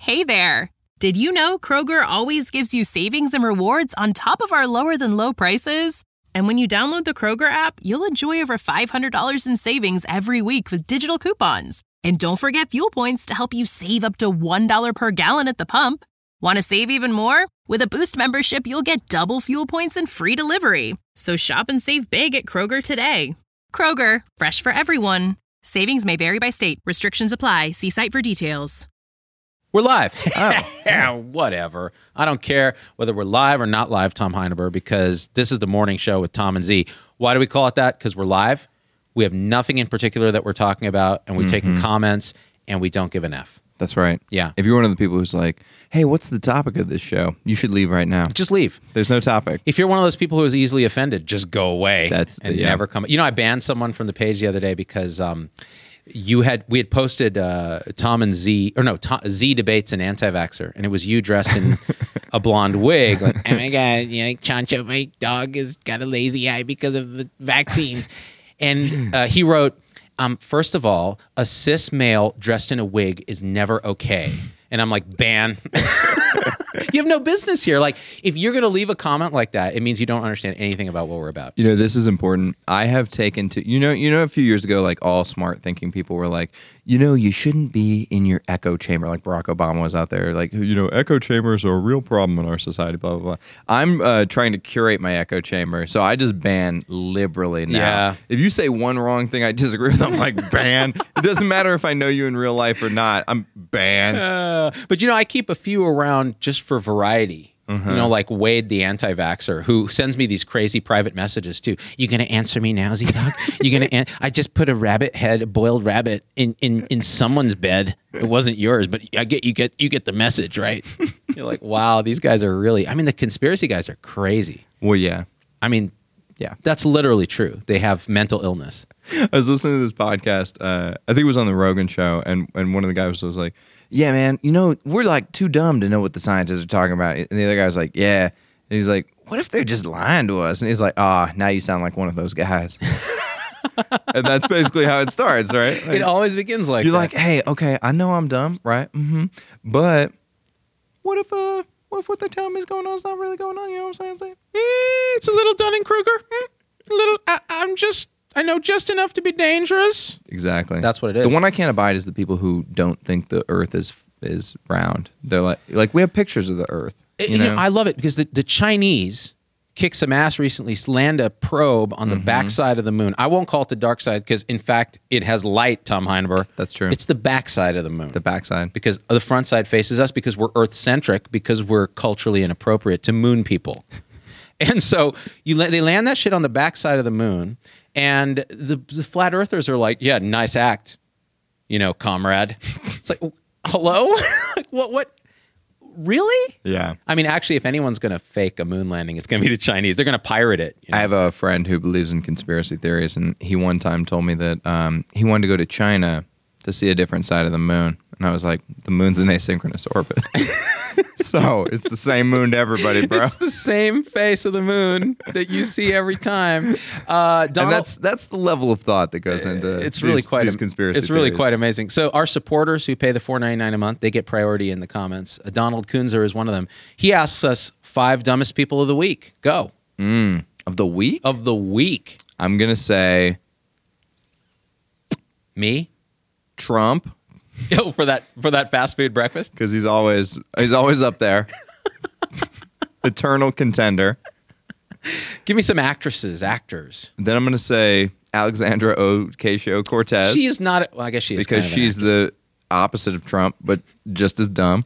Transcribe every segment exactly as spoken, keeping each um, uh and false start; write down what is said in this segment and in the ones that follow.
Hey there! Did you know Kroger always gives you savings and rewards on top of our lower-than-low prices? And when you download the Kroger app, you'll enjoy over five hundred dollars in savings every week with digital coupons. And don't forget fuel points to help you save up to one dollar per gallon at the pump. Want to save even more? With a Boost membership, you'll get double fuel points and free delivery. So shop and save big at Kroger today. Kroger, fresh for everyone. Savings may vary by state. Restrictions apply. See site for details. We're live. Oh. Yeah, whatever. I don't care whether we're live or not live, Tom Heineberg, because this is the morning show with Tom and Z. Why do we call it that? Because we're live. We have nothing in particular that we're talking about, and we're mm-hmm. taking comments, and we don't give an F. That's right. Yeah. If you're one of the people who's like, hey, what's the topic of this show? You should leave right now. Just leave. There's no topic. If you're one of those people who is easily offended, just go away. That's and the, yeah. never come. You know, I banned someone from the page the other day because um, you had we had posted uh, Tom and Z, or no, Tom, Z debates an anti-vaxxer, and it was you dressed in a blonde wig. Like, oh my God, you know, Chancho, my dog has got a lazy eye because of the vaccines. And uh, he wrote, Um, first of all, a cis male dressed in a wig is never okay. And I'm like, ban. You have no business here. Like, if you're going to leave a comment like that, it means you don't understand anything about what we're about. You know, this is important. I have taken to, you know, you know, a few years ago, like all smart thinking people were like, you know, you shouldn't be in your echo chamber. Like Barack Obama was out there like, you know, echo chambers are a real problem in our society, blah, blah, blah. I'm uh, trying to curate my echo chamber. So I just ban liberally now. Yeah. If you say one wrong thing I disagree with, I'm like, ban. It doesn't matter if I know you in real life or not. I'm ban. Uh, but, you know, I keep a few around just for variety. Mm-hmm. You know, like Wade, the anti-vaxxer, who sends me these crazy private messages too. You gonna answer me now, Z-Dog? You gonna? An- I just put a rabbit head, a boiled rabbit, in, in, in someone's bed. It wasn't yours, but I get you get you get the message, right? You're like, wow, these guys are really. I mean, the conspiracy guys are crazy. Well, yeah. I mean, yeah, that's literally true. They have mental illness. I was listening to this podcast. Uh, I think it was on the Rogan show, and and one of the guys was like, yeah, man, you know, we're like too dumb to know what the scientists are talking about. And the other guy was like, yeah. And he's like, what if they're just lying to us? And he's like, ah, oh, now you sound like one of those guys. And that's basically how it starts, right? Like, it always begins like you're that. like, hey, okay, I know I'm dumb, right? Mm-hmm. But what if uh, what if what they're telling me is going on is not really going on? You know what I'm saying? It's, like, mm, it's a little Dunning-Kruger. Mm, a little, I, I'm just... I know just enough to be dangerous. Exactly. That's what it is. The one I can't abide is the people who don't think the Earth is is round. They're like, like we have pictures of the Earth. You, it, you know? know, I love it because the, the Chinese kicked some ass recently, land a probe on the mm-hmm. backside of the moon. I won't call it the dark side because, in fact, it has light, Tom Heineberg. That's true. It's the backside of the moon. The backside. Because the front side faces us because we're Earth-centric, because we're culturally inappropriate to moon people. And so you they land that shit on the backside of the moon, and the, the flat earthers are like, yeah, nice act, you know, comrade. It's like, hello? Like, what, what, really? Yeah. I mean, actually, if anyone's going to fake a moon landing, it's going to be the Chinese. They're going to pirate it. You know? I have a friend who believes in conspiracy theories, and he one time told me that um, he wanted to go to China to see a different side of the moon. And I was like, the moon's in asynchronous orbit. So it's the same moon to everybody, bro. It's the same face of the moon that you see every time. Uh, Donald, and that's that's the level of thought that goes into it's these, really quite these am- conspiracy It's really theories. quite amazing. So our supporters who pay the four ninety-nine a month, they get priority in the comments. Uh, Donald Kunzer is one of them. He asks us five dumbest people of the week. Go. Mm, of the week? Of the week. I'm going to say... Me? Trump. Oh, for that for that fast food breakfast? Because he's always he's always up there. Eternal contender. Give me some actresses, actors. Then I'm going to say Alexandra Ocasio-Cortez. She is not... Well, I guess she is because kind of she's the opposite of Trump, but just as dumb.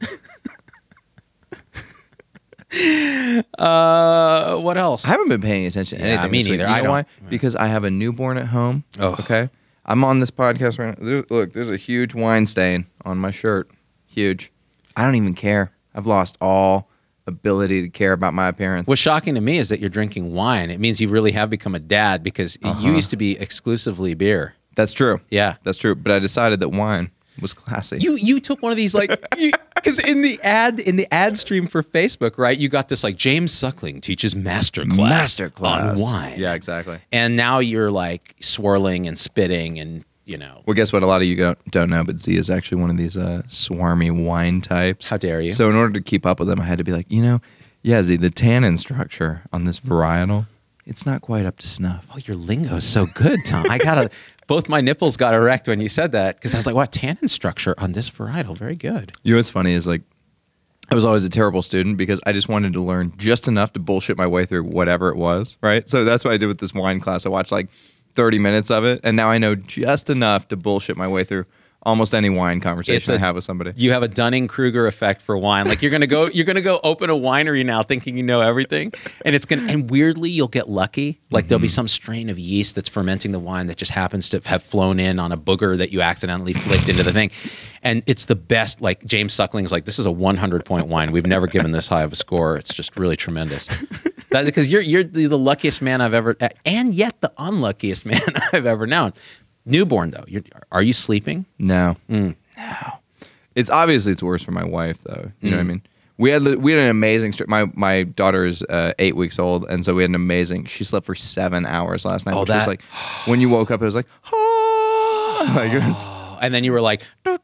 uh, what else? I haven't been paying attention to Yeah, anything me this week. neither. You I know don't. why? Because I have a newborn at home. Oh. Okay? I'm on this podcast right now. There- Look, there's a huge wine stain on my shirt. Huge. I don't even care. I've lost all ability to care about my appearance. What's shocking to me is that you're drinking wine. It means you really have become a dad because Uh-huh. you used to be exclusively beer. That's true. Yeah. That's true. But I decided that wine was classy. You you took one of these like because in the ad in the ad stream for Facebook, right? You got this like James Suckling teaches master class Masterclass on wine. Yeah, exactly. And now you're like swirling and spitting and you know. Well, guess what? A lot of you don't, don't know, but Z is actually one of these uh, swarmy wine types. How dare you? So in order to keep up with them, I had to be like, you know, yeah, Z, the tannin structure on this varietal, it's not quite up to snuff. Oh, your lingo is so good, Tom. I gotta. Both my nipples got erect when you said that because I was like, "What tannin structure on this varietal? Very good." You know what's funny is like, I was always a terrible student because I just wanted to learn just enough to bullshit my way through whatever it was, right? So that's what I did with this wine class. I watched like thirty minutes of it, and now I know just enough to bullshit my way through almost any wine conversation a, I have with somebody. You have a Dunning-Kruger effect for wine. Like you're gonna go, you're gonna go open a winery now, thinking you know everything, and it's gonna. And weirdly, you'll get lucky. Like mm-hmm. there'll be some strain of yeast that's fermenting the wine that just happens to have flown in on a booger that you accidentally flicked into the thing, and it's the best. Like James Suckling's like, this is a one hundred point wine. We've never given this high of a score. It's just really tremendous. That's because you're you're the, the luckiest man I've ever, and yet the unluckiest man I've ever known. Newborn though, you're, are you sleeping? No. Mm. No. It's obviously it's worse for my wife though. You Mm. know what I mean? We had we had an amazing str- my my daughter is uh, eight weeks old, and so we had an amazing. She slept for seven hours last night. Oh, which that- was like when you woke up, it was like, ah! Like, it was- Oh, and then you were like,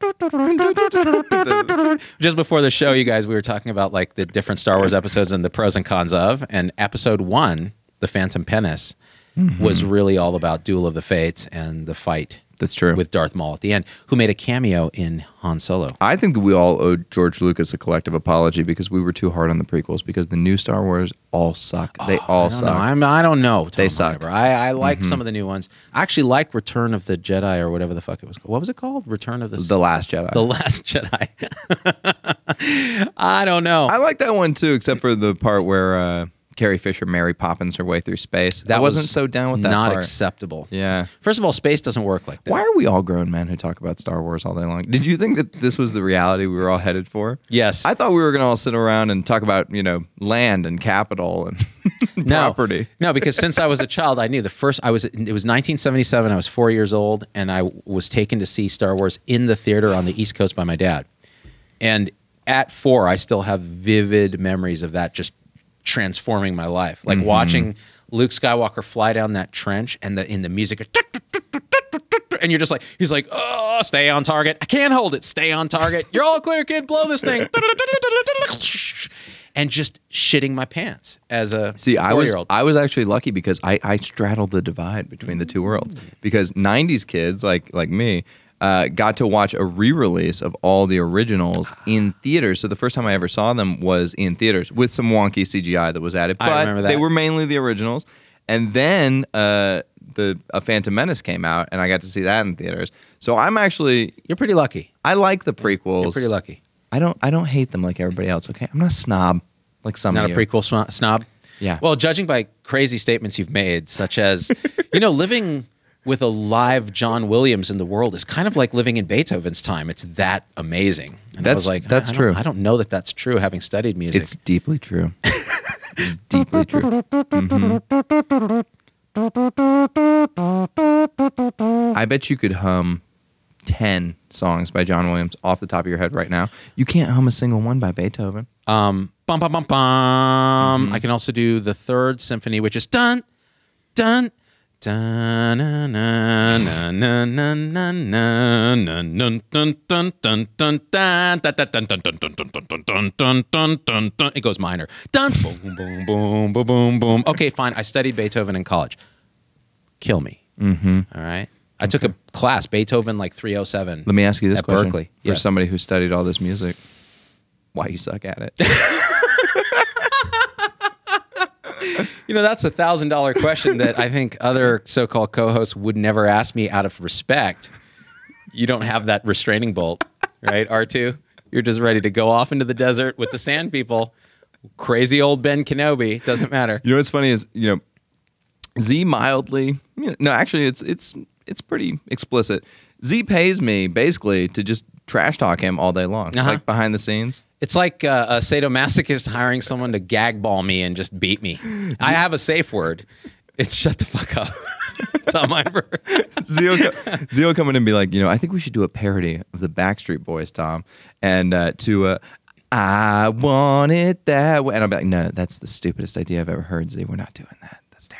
just before the show, you guys, we were talking about like the different Star Wars episodes and the pros and cons of, and episode one, The Phantom Menace, mm-hmm. was really all about Duel of the Fates and the fight. That's true. With Darth Maul at the end, who made a cameo in Han Solo. I think that we all owed George Lucas a collective apology because we were too hard on the prequels because the new Star Wars all suck. They Oh, all I don't suck. know. I'm, I don't know. Tom They suck. Oliver. I, I like Mhm. some of the new ones. I actually like Return of the Jedi or whatever the fuck it was called. What was it called? Return of the The Last Jedi. The Last Jedi. I don't know. I like that one too, except for the part where uh, Carrie Fisher Mary Poppins her way through space. That I wasn't was so down with that Not part. acceptable. Yeah. First of all, space doesn't work like that. Why are we all grown men who talk about Star Wars all day long? Did you think that this was the reality we were all headed for? Yes. I thought we were going to all sit around and talk about, you know, land and capital and no, property. No, because since I was a child, I knew the first. I was. It was nineteen seventy-seven. I was four years old, and I was taken to see Star Wars in the theater on the East Coast by my dad. And at four, I still have vivid memories of that just transforming my life. Like Mm-hmm. watching Luke Skywalker fly down that trench, and the in the music, and you're just like, he's like, oh, stay on target. I can't hold it. Stay on target. You're all clear, kid. Blow this thing. And just shitting my pants as a See, I was four-year-old. I was actually lucky because I, I straddled the divide between the two worlds. Because nineties kids like like me uh, got to watch a re-release of all the originals in theaters. So the first time I ever saw them was in theaters with some wonky C G I that was added. I But remember that. they were mainly the originals. And then uh, the A Phantom Menace came out, and I got to see that in theaters. So I'm actually You're pretty lucky. I like the prequels. You're pretty lucky. I don't I don't hate them like everybody else. Okay, I'm not a snob like some Not of a you. prequel sno- snob? Yeah. Well, judging by crazy statements you've made, such as, you know, living with a live John Williams in the world is kind of like living in Beethoven's time. It's that amazing. And I That's- was like, that's I, I true. Don't, I don't know that that's true, having studied music. It's deeply true. It's deeply true. Mhm. I bet you could hum ten songs by John Williams off the top of your head right now. You can't hum a single one by Beethoven. Um, bum, bum, bum, bum. I can also do the third symphony, which is dun, dun, dun, na, na, na, na, na, na, na, na, dun, dun, dun, dun, dun, dun, dun, dun, dun, dun, dun, dun, dun, dun, dun, dun, dun, dun, dun. It goes minor. Dun, boom, boom, boom, boom, boom, boom. Okay, fine. I studied Beethoven in college. Kill me. Mm-hmm. All right. I took a class, Beethoven, like three oh seven. Let me ask you this at question. Berkeley. For Yes. somebody who studied all this music, why you suck at it? You know, that's a thousand dollar question that I think other so-called co-hosts would never ask me out of respect. You don't have that restraining bolt, right, R two? You're just ready to go off into the desert with the sand people. Crazy old Ben Kenobi. Doesn't matter. You know what's funny is, you know, Z mildly, you know, no, actually it's it's it's pretty explicit. Z pays me basically to just trash talk him all day long, Uh-huh. like behind the scenes. It's like uh, a sadomasochist hiring someone to gag ball me and just beat me. I have a safe word. It's shut the fuck up. Tom Iver. Z will, co- Z will come in and be like, you know, I think we should do a parody of the Backstreet Boys, Tom, and uh, to uh, I want it that way. And I'll be like, no, that's the stupidest idea I've ever heard, Z. We're not doing that. That's terrible.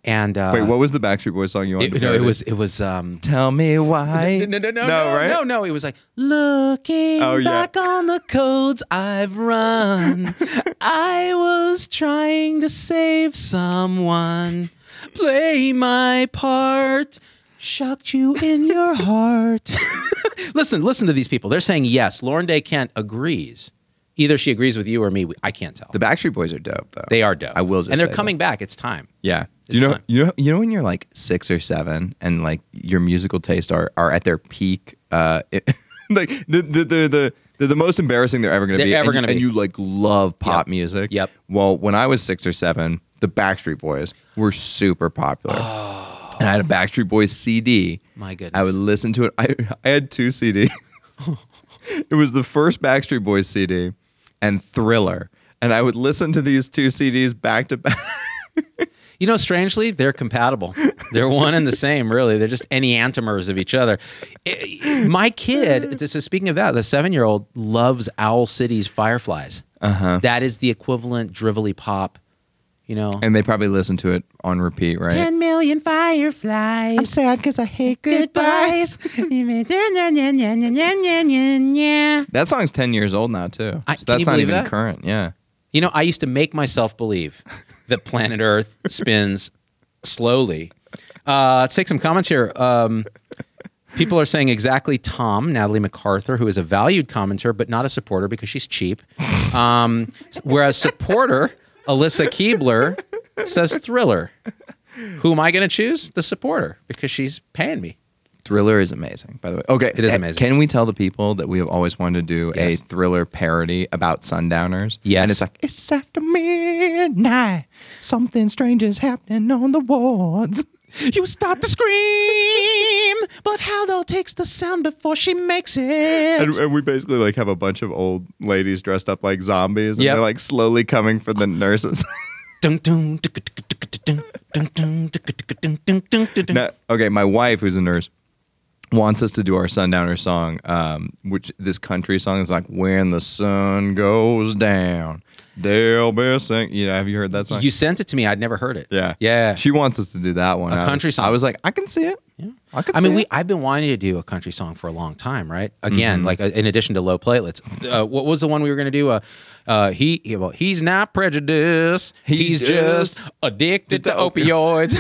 And uh, Wait, what was the Backstreet Boys song you wanted it, to no, it parody? was it was um, Tell me why. no, no, no, no, no, right? no, no. It was like looking Oh, yeah. back on the codes I've run. I was trying to save someone, play my part, shocked you in your heart. listen, listen to these people. They're saying yes. Lauren Day Kent agrees. Either she agrees with you or me. I can't tell. The Backstreet Boys are dope, though. They are dope. I will just and they're say coming that. back. It's time. Yeah. It's you know, time. you know, you know when you're like six or seven and like your musical taste are, are at their peak. Uh, it, like the the the the. They're the most embarrassing they're ever going to They're be. ever and, gonna and be. you like love pop Yep. music. Yep. Well, when I was six or seven, the Backstreet Boys were super popular. And I had a Backstreet Boys C D. My goodness. I would listen to it. I, I had two C Ds. It was the first Backstreet Boys C D and Thriller. And I would listen to these two C Ds back to back. You know, strangely, they're compatible. They're one and the same, really. They're just enantiomers of each other. I- I- my kid, this is speaking of that, the seven-year-old loves Owl City's Fireflies. Uh-huh. That is the equivalent drivelly pop, you know. And they probably listen to it on repeat, right? Ten million fireflies. I'm sad because I hate goodbyes. Yeah. That song's ten years old now, too. I- So can that's you not believe even that? current. Yeah. You know, I used to make myself believe that planet Earth spins slowly. Uh, let's take some comments here. Um, people are saying exactly Tom, Natalie MacArthur, who is a valued commenter, but not a supporter because she's cheap. Um, whereas supporter, Alyssa Keebler, says Thriller. Who am I going to choose? The supporter, because she's paying me. Thriller is amazing, by the way. Okay. It is uh, amazing. Can we tell the people that we have always wanted to do Yes. a Thriller parody about sundowners? Yes. And it's like, it's after midnight. Something strange is happening on the wards. You start to scream, but Haldo takes the sound before she makes it. And, and we basically like have a bunch of old ladies dressed up like zombies, and Yep. they're like slowly coming for the nurses. Dun, dun, dun, dun, dun, dun, dun, dun, dun, dun, dun. Now, okay, my wife, who's a nurse, wants us to do our sundowner song, um, which this country song is like, when the sun goes down, they'll be sing. You know, have you heard that song? You sent it to me. I'd never heard it. yeah. Yeah. She wants us to do that one. A I was- country song. I was like, I can see it. Yeah. I can I see mean, we it. I've been wanting to do a country song for a long time, right? Again, Mm-hmm. like uh, in addition to low platelets. Uh, what was the one we were going to do? Uh, uh, he, he well, he's not prejudiced. He he's just, just addicted to addicted to opioids.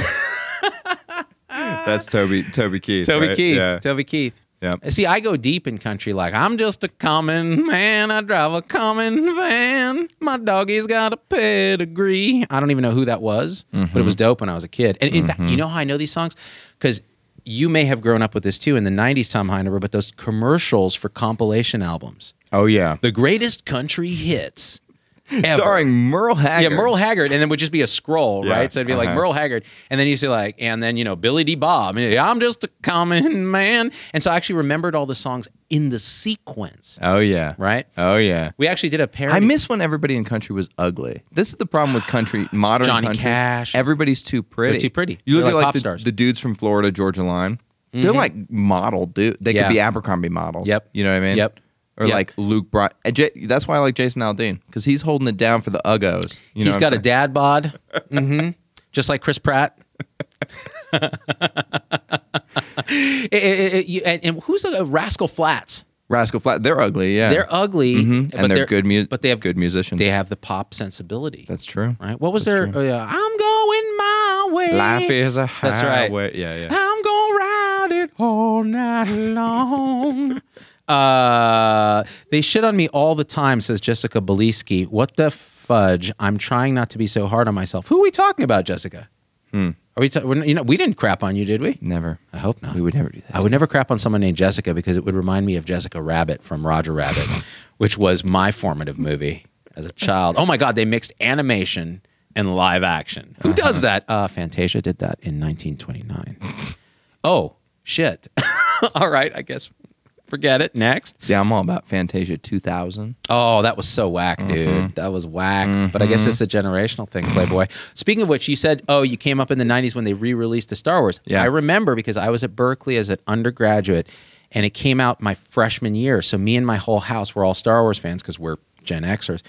That's Toby Toby Keith. Toby right? Keith. Yeah. Toby Keith. Yep. See, I go deep in country. Like, I'm just a common man. I drive a common van. My doggy's got a pedigree. I don't even know who that was, but it was dope when I was a kid. And in fact, you know how I know these songs? Because you may have grown up with this too in the nineties, Tom Heineber, but those commercials for compilation albums. Oh, yeah. The greatest country hits ever. Starring Merle Haggard. Yeah, Merle Haggard, and then it would just be a scroll, Yeah, right? So it'd be like uh-huh. Merle Haggard, and then you see like, and then you know Billy D. Bob. Yeah, I'm just a common man, and so I actually remembered all the songs in the sequence, Oh, yeah. right? Oh, yeah. We actually did a parody. I miss when everybody in country was ugly. This is the problem with country, modern Johnny country. Cash. Everybody's too pretty. They're too pretty. You look They're at like like pop the, stars. the dudes from Florida, Georgia Line. They're like model dude. They Yeah. could be Abercrombie models. Yep. You know what I mean? Yep. Or Yep. like Luke Bry. uh, J- That's why I like Jason Aldean, because he's holding it down for the Uggos. You know He's what got I'm a dad bod, hmm just like Chris Pratt. It- it- it- you- and, and who's the uh, Rascal Flatts? Rascal Flat. They're ugly. Yeah. They're ugly, Mhm. but and they're, good mu- But they have good musicians. They have the pop sensibility. That's true. right. What was That's their? true. Oh, yeah, I'm going my way. Life is a That's right. highway. Yeah, yeah. I'm gonna ride it all night long. uh, they shit on me all the time, says Jessica Beliski. What the fudge? I'm trying not to be so hard on myself. Who are we talking about, Jessica? Hmm. Are we? Ta- we're, you know, we didn't crap on you, did we? Never. I hope not. We would never do that. I would never crap on someone named Jessica because it would remind me of Jessica Rabbit from Roger Rabbit, which was my formative movie as a child. Oh my God, they mixed animation and live action. Who does that? Uh, Fantasia did that in nineteen twenty-nine. Oh, shit. All right, I guess forget it. Next. See, I'm all about Fantasia two thousand. Oh, that was so whack, dude. That was whack. But I guess it's a generational thing, Playboy. Speaking of which, you said, oh, you came up in the nineties when they re-released the Star Wars. Yeah. I remember because I was at Berkeley as an undergraduate, and it came out my freshman year. So me and my whole house were all Star Wars fans because we're Gen Xers.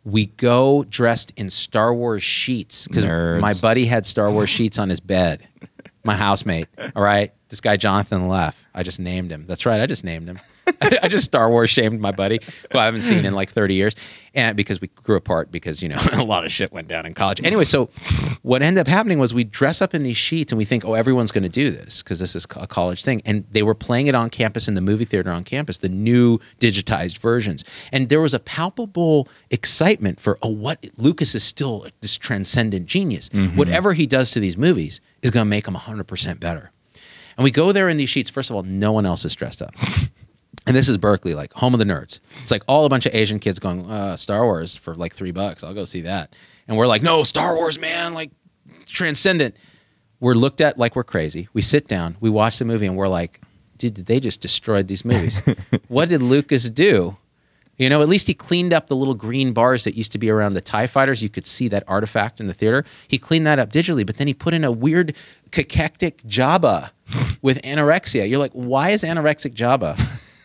We go dressed in Star Wars sheets because my buddy had Star Wars sheets on his bed. My housemate. All right. This guy, Jonathan Leff. I just named him. That's right. I just named him. I just Star Wars shamed my buddy, who I haven't seen in like thirty years. And because we grew apart because, you know, a lot of shit went down in college. Anyway, so what ended up happening was we dress up in these sheets and we think, oh, everyone's going to do this because this is a college thing. And they were playing it on campus in the movie theater on campus, the new digitized versions. And there was a palpable excitement for, oh, what Lucas is still this transcendent genius. Mm-hmm. Whatever he does to these movies is going to make them one hundred percent better. And we go there in these sheets. First of all, no one else is dressed up. And this is Berkeley, like home of the nerds. It's like all a bunch of Asian kids going, uh, Star Wars for like three bucks. I'll go see that. And we're like, no, Star Wars, man, like transcendent. We're looked at like we're crazy. We sit down, we watch the movie, and we're like, dude, they just destroyed these movies. What did Lucas do? You know, at least he cleaned up the little green bars that used to be around the TIE fighters. You could see that artifact in the theater. He cleaned that up digitally, but then he put in a weird cachectic Jabba with anorexia. You're like, why is anorexic Jabba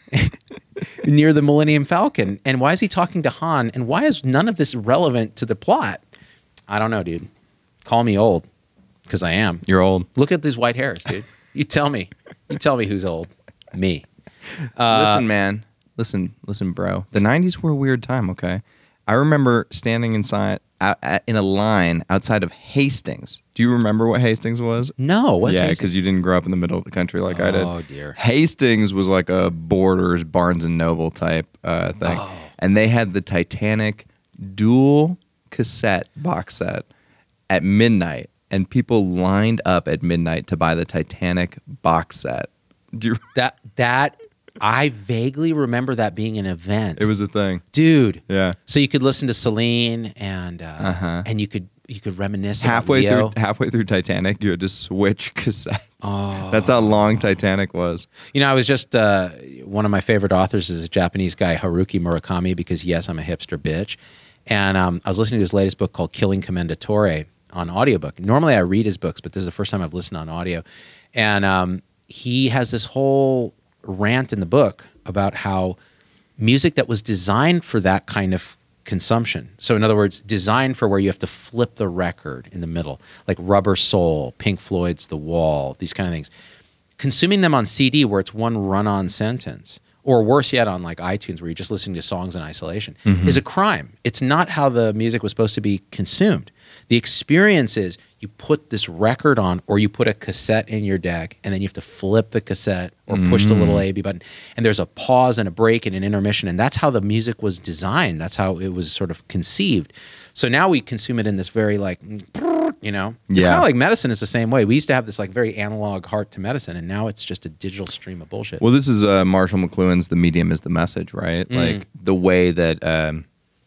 near the Millennium Falcon? And why is he talking to Han? And why is none of this relevant to the plot? I don't know, dude. Call me old, because I am. You're old. Look at these white hairs, dude. You tell me. You tell me who's old. Me. Uh, Listen, man. Listen, listen, bro. The nineties were a weird time, okay? I remember standing inside out, at, in a line outside of Hastings. Do you remember what Hastings was? No, what's Yeah, Hastings? because you didn't grow up in the middle of the country like oh, I did. Oh, dear. Hastings was like a Borders, Barnes and Noble type uh, thing. Oh. And they had the Titanic dual cassette box set at midnight. And people lined up at midnight to buy the Titanic box set. Do you That, that... I vaguely remember that being an event. It was a thing, dude. Yeah. So you could listen to Celine, and uh, uh-huh. and you could you could reminisce halfway about Leo. through halfway through Titanic. You had to switch cassettes. Oh. That's how long Titanic was. You know, I was just uh, one of my favorite authors is a Japanese guy, Haruki Murakami, because yes, I'm a hipster bitch, and um, I was listening to his latest book called Killing Commendatore on audiobook. Normally, I read his books, but this is the first time I've listened on audio, and um, he has this whole rant in the book about how music that was designed for that kind of consumption. So in other words, designed for where you have to flip the record in the middle, like Rubber Soul, Pink Floyd's The Wall, these kind of things. Consuming them on C D where it's one run-on sentence, or worse yet on like iTunes where you're just listening to songs in isolation, mm-hmm. is a crime. It's not how the music was supposed to be consumed. The experience is you put this record on or you put a cassette in your deck and then you have to flip the cassette or mm-hmm. push the little A B button. And there's a pause and a break and an intermission. And that's how the music was designed. That's how it was sort of conceived. So now we consume it in this very like, you know, it's yeah. kind of like medicine is the same way. We used to have this like very analog heart to medicine, and now it's just a digital stream of bullshit. Well, this is uh, Marshall McLuhan's The Medium is the Message, right? Mm. Like the way that um,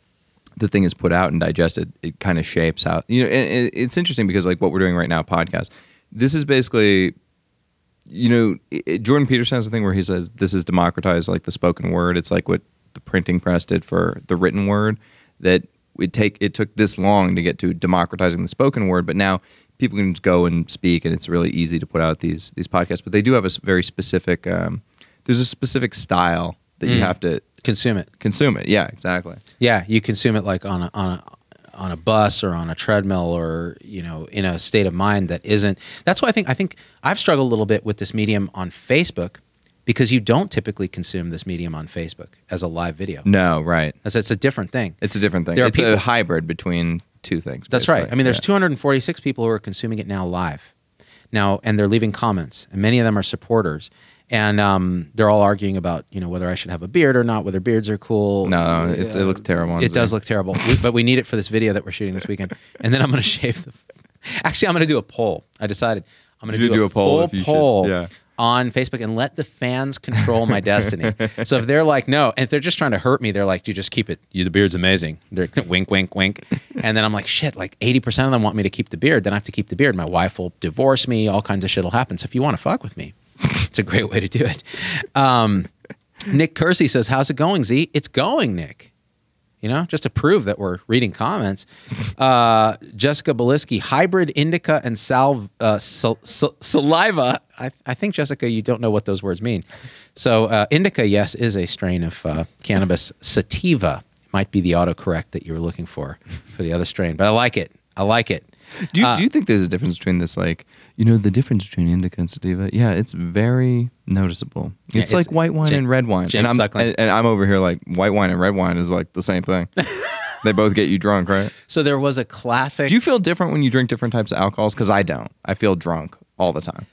the thing is put out and digested, it kind of shapes how, you know, and it's interesting because like what we're doing right now, podcast, this is basically, you know, it, Jordan Peterson has a thing where he says this is democratized like the spoken word. It's like what the printing press did for the written word, that it take it took this long to get to democratizing the spoken word, but now people can just go and speak, and it's really easy to put out these these podcasts. But they do have a very specific, um, there's a specific style that mm. you have to consume it. Consume it, yeah, exactly. Yeah, you consume it like on a on a on a bus or on a treadmill, or you know, in a state of mind that isn't. That's why I think I think I've struggled a little bit with this medium on Facebook, because you don't typically consume this medium on Facebook as a live video. No, right. It's, it's a different thing. It's a different thing. There are it's people, a hybrid between two things. That's basically. right. I mean, there's yeah. two hundred forty-six people who are consuming it now live. Now, and they're leaving comments, and many of them are supporters. And um, they're all arguing about, you know, whether I should have a beard or not, whether beards are cool. No, it's, uh, it looks terrible. It does look terrible, we, but we need it for this video that we're shooting this weekend. And then I'm going to shave the... Actually, I'm going to do a poll. I decided I'm going to do, do a, a poll full poll yeah. on Facebook and let the fans control my destiny. So if they're like, no, and if they're just trying to hurt me, they're like, you just keep it. You, the beard's amazing. They're wink, wink, wink. And then I'm like, shit, like eighty percent of them want me to keep the beard. Then I have to keep the beard. My wife will divorce me. All kinds of shit will happen. So if you want to fuck with me, it's a great way to do it. Um, Nick Kersey says, how's it going, Z? It's going, Nick. You know, just to prove that we're reading comments. Uh, Jessica Beliski, hybrid indica and sal, uh, sal, sal, saliva. I, I think, Jessica, you don't know what those words mean. So uh, indica, yes, is a strain of uh, cannabis sativa. might be the autocorrect that you were looking for for the other strain. But I like it. I like it. Do you, Uh, do you think there's a difference between this, like, you know, the difference between indica and sativa? Yeah, it's very noticeable. It's, Yeah, it's like white wine Jam- and red wine. James and I'm Suckling. and, and I'm over here like white wine and red wine is like the same thing. They both get you drunk, right? So there was a classic. Do you feel different when you drink different types of alcohols? Because I don't. I feel drunk all the time.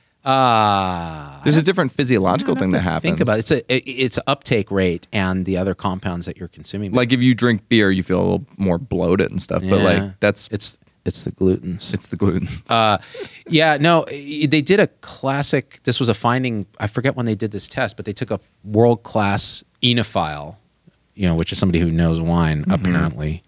Uh, There's a different physiological I'd thing have that to happens. Think about it. It's a it, it's uptake rate and the other compounds that you're consuming. Like if you drink beer, you feel a little more bloated and stuff. But Yeah. like that's it's it's the glutens. it's the gluten. Uh, yeah, no, i- they did a classic. This was a finding. I forget when they did this test, but they took a world class enophile, you know, which is somebody who knows wine, apparently,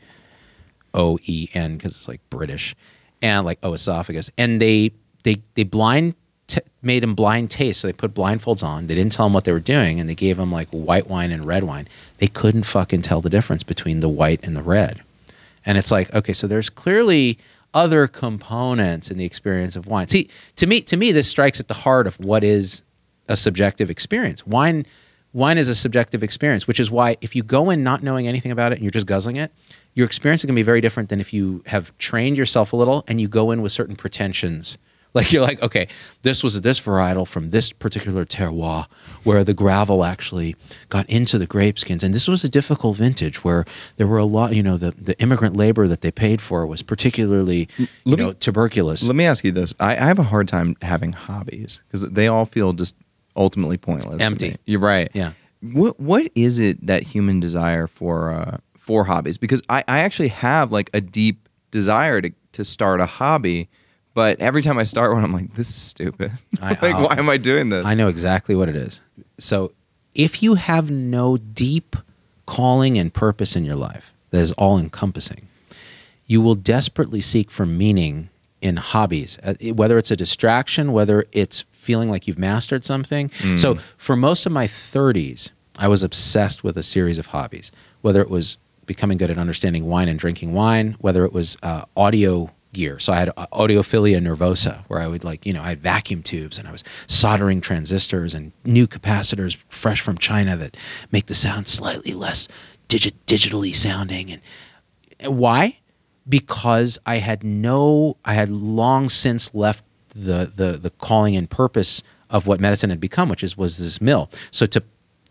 O E N, because it's like British, and like oesophagus, and they they they blind t- made him blind taste. So they put blindfolds on. They didn't tell him what they were doing, and they gave him like white wine and red wine. They couldn't fucking tell the difference between the white and the red. And it's like, okay, so there's clearly other components in the experience of wine. See, to me, to me, this strikes at the heart of what is a subjective experience. Wine, wine is a subjective experience, which is why if you go in not knowing anything about it and you're just guzzling it, your experience is going to be very different than if you have trained yourself a little and you go in with certain pretensions. Like you're like, okay, this was this varietal from this particular terroir where the gravel actually got into the grape skins. And this was a difficult vintage where there were a lot, you know, the, the immigrant labor that they paid for was particularly, you Let me- know, tuberculous. Let me ask you this: I, I have a hard time having hobbies because they all feel just ultimately pointless. to Empty. me. You're right. Yeah. What What is it that human desire for uh, for hobbies? Because I, I actually have like a deep desire to to start a hobby, but every time I start one, I'm like, this is stupid. I- like, I'll- why am I doing this? I know exactly what it is. So if you have no deep calling and purpose in your life that is all encompassing, you will desperately seek for meaning in hobbies, uh, it- whether it's a distraction, whether it's feeling like you've mastered something. So for most of my thirties, I was obsessed with a series of hobbies, whether it was becoming good at understanding wine and drinking wine, whether it was uh, audio gear. So I had uh, audiophilia nervosa, where I would like, you know, I had vacuum tubes and I was soldering transistors and new capacitors fresh from China that make the sound slightly less digit digitally sounding. And, and why? Because I had no, I had long since left the the the calling and purpose of what medicine had become, which is was this mill. So to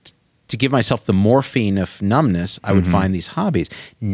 to give myself the morphine of numbness, I would find these hobbies.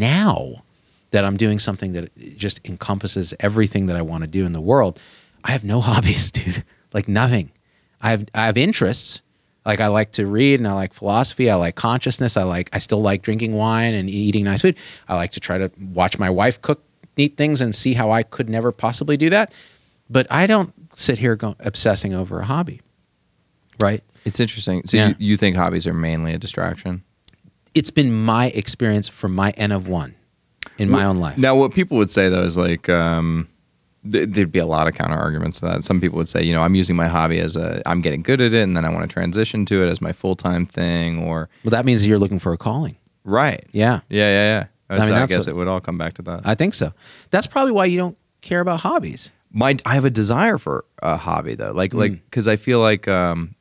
Now that I'm doing something that just encompasses everything that I want to do in the world, I have no hobbies, dude. Like nothing. I have I have interests. Like I like to read and I like philosophy. I like consciousness. I like I still like drinking wine and eating nice food. I like to try to watch my wife cook neat things and see how I could never possibly do that. But I don't sit here go, obsessing over a hobby, right? It's interesting. So Yeah. you, you think hobbies are mainly a distraction? It's been my experience from my N of one in my own life. Now, what people would say though is like, um, th- there'd be a lot of counter arguments to that. Some people would say, you know, I'm using my hobby as a, I'm getting good at it, and then I want to transition to it as my full time thing, or Well, that means you're looking for a calling. right. Yeah, Yeah, yeah, yeah. I, I mean, I that's guess what- it would all come back to that. I think so. That's probably why you don't care about hobbies. My, I have a desire for a hobby though, like, like, Mm. because I feel like um,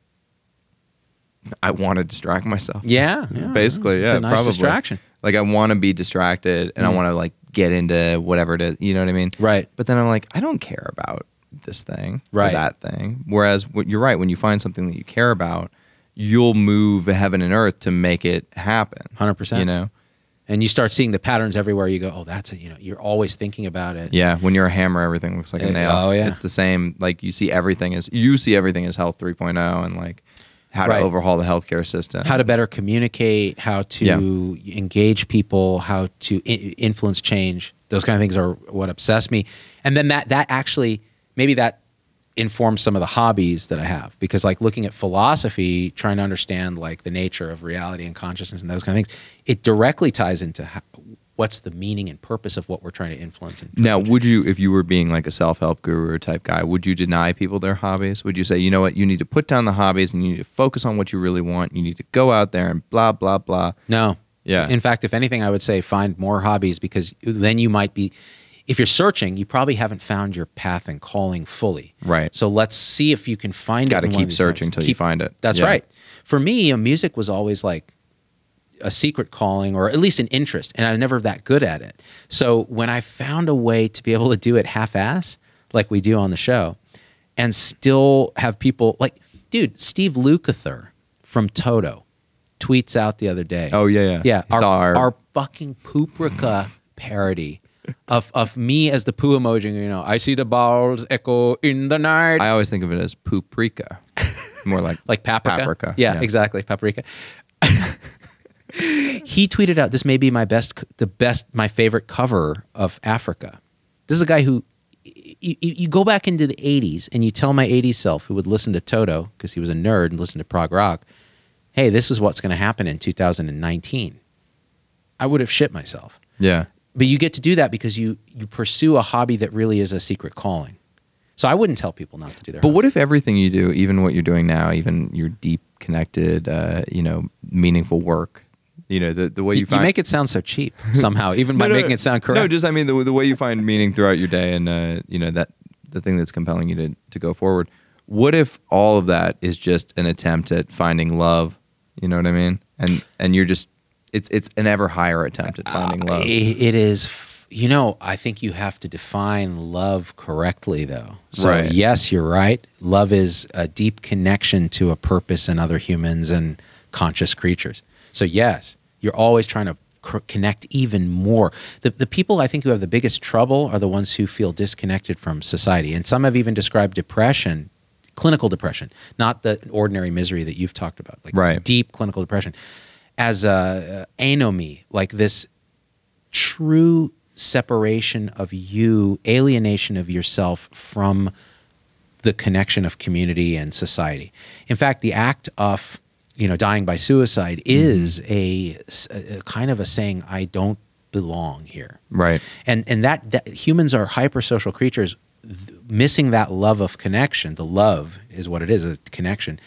I want to distract myself. Yeah, yeah, basically, It's yeah, a nice probably. distraction. Like I want to be distracted, and I Mm. want to like get into whatever it is. You know what I mean? Right. But then I'm like, I don't care about this thing, Right. or that thing. Whereas what you're right, when you find something that you care about, you'll move heaven and earth to make it happen. one hundred percent. You know? And you start seeing the patterns everywhere. You go, oh, that's it. You know, you're always thinking about it. Yeah. When you're a hammer, everything looks like a Uh, nail. oh, yeah. It's the same. Like you see everything as you see everything as health three point oh, and like how Right. to overhaul the healthcare system. How to better communicate, how to Yeah. engage people, how to I- influence change. Those kind of things are what obsess me. And then that that actually, maybe that informs some of the hobbies that I have, because like looking at philosophy, trying to understand like the nature of reality and consciousness and those kind of things, it directly ties into how, what's the meaning and purpose of what we're trying to influence. And Now, would you, if you were being like a self-help guru type guy, would you deny people their hobbies? Would you say, you know what, you need to put down the hobbies and you need to focus on what you really want. You need to go out there and blah, blah, blah. No. Yeah. In fact, if anything, I would say find more hobbies, because then you might be, if you're searching, you probably haven't found your path and calling fully. Right. So let's see if you can find Gotta it. in one keep of these searching hobbies. till you Keep- find it. That's Yeah. right. For me, uh, music was always like a secret calling or at least an interest, and I was never that good at it. So when I found a way to be able to do it half-ass, like we do on the show, and still have people like, dude, Steve Lukather from Toto tweets out the other day. Oh, yeah, yeah. Yeah, I our, saw our... our fucking Pooprika parody of of me as the poo emoji, you know, I see the balls echo in the night. I always think of it as pooprika. More like like paprika. Paprika. Yeah, yeah, exactly, paprika. He tweeted out, "This may be my best, the best, my favorite cover of Africa." This is a guy who, you, you go back into the eighties and you tell my eighties self who would listen to Toto because he was a nerd and listened to prog rock, hey, this is what's going to happen in two thousand nineteen. I would have shit myself. Yeah. But you get to do that because you you pursue a hobby that really is a secret calling. So I wouldn't tell people not to do their But hobbies. what if everything you do, even what you're doing now, even your deep connected, uh, you know, meaningful work, you know, the, the way you, you, find... you make it sound so cheap somehow, even by No, no, making it sound correct. No, just, I mean, the, the way you find meaning throughout your day and, uh, you know, that the thing that's compelling you to, to go forward. What if all of that is just an attempt at finding love? You know what I mean? And and you're just, it's it's an ever higher attempt at finding love. Uh, it is, you know, I think you have to define love correctly, though. So, Right. yes, you're right. Love is a deep connection to a purpose and other humans and conscious creatures. So, yes, you're always trying to c- connect even more. The, the people I think who have the biggest trouble are the ones who feel disconnected from society. And some have even described depression, clinical depression, not the ordinary misery that you've talked about, like Right. deep clinical depression, as a, a anomie, like this true separation of you, alienation of yourself from the connection of community and society. In fact, the act of, you know, dying by suicide is a, a kind of a saying, I don't belong here. Right. And and that, that humans are hypersocial creatures. Th- missing that love of connection, the love is what it is, a connection,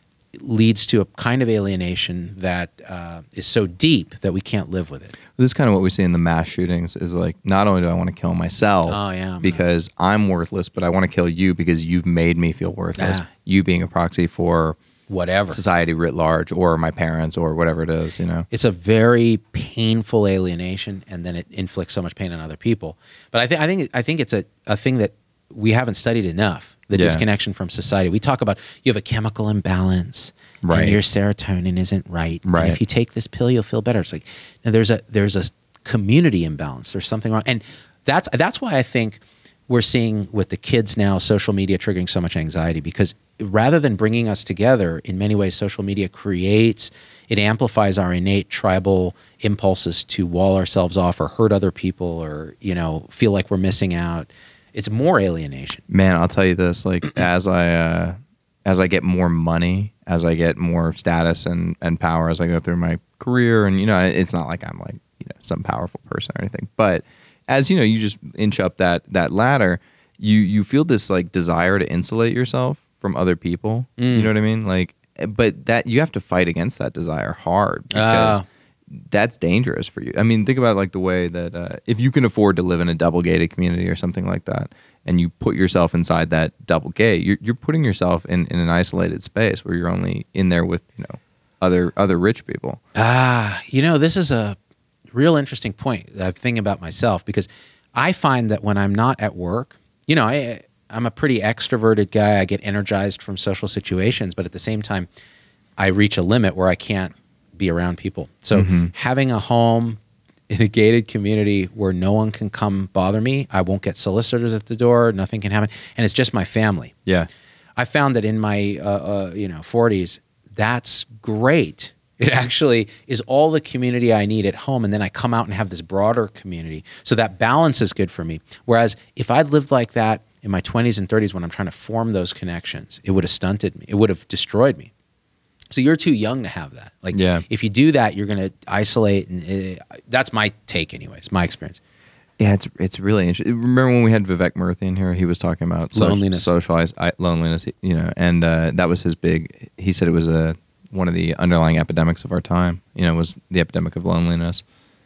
leads to a kind of alienation that uh, is so deep that we can't live with it. This is kind of what we see in the mass shootings is like, not only do I want to kill myself Oh, yeah, man. because I'm worthless, but I want to kill you because you've made me feel worthless. Yeah. You being a proxy for Whatever. society writ large or my parents or whatever it is, you know? It's a very painful alienation, and then it inflicts so much pain on other people. But I think I think I think it's a, a thing that we haven't studied enough. The Yeah. disconnection from society. We talk about you have a chemical imbalance, Right. and your serotonin isn't right. Right. And if you take this pill, you'll feel better. It's like no, there's a there's a community imbalance. There's something wrong, and that's that's why I think we're seeing with the kids now social media triggering so much anxiety, because rather than bringing us together, in many ways, social media creates, it amplifies our innate tribal impulses to wall ourselves off or hurt other people or, you know, feel like we're missing out. It's more alienation. Man, I'll tell you this, like as I uh, as I get more money, as I get more status and, and power, as I go through my career, and you know, it's not like I'm like, you know, some powerful person or anything, but as you know, you just inch up that that ladder, you you feel this like desire to insulate yourself from other people. Mm. You know what I mean? Like, but that you have to fight against that desire hard because Oh. that's dangerous for you. I mean, think about like the way that uh, if you can afford to live in a double gated community or something like that, and you put yourself inside that double gate, you're you're putting yourself in, in an isolated space where you're only in there with, you know, other other rich people. Ah, you know, this is a real interesting point. I'm thinking about myself because I find that when I'm not at work, you know, I, I'm a pretty extroverted guy. I get energized from social situations, but at the same time, I reach a limit where I can't be around people. So having a home in a gated community where no one can come bother me, I won't get solicitors at the door, nothing can happen, and it's just my family. Yeah. I found that in my uh, uh, you know forties, that's great. It actually is all the community I need at home, and then I come out and have this broader community. So that balance is good for me. Whereas if I'd lived like that in my twenties and thirties when I'm trying to form those connections, it would have stunted me. It would have destroyed me. So you're too young to have that. Like, Yeah. if you do that, you're going to isolate, and uh, that's my take, anyways. My experience. Yeah, it's it's really interesting. Remember when we had Vivek Murthy in here? He was talking about social, Loneliness. socialized I, loneliness, you know, and uh, that was his big. He said it was a one of the underlying epidemics of our time. You know, was the epidemic of loneliness,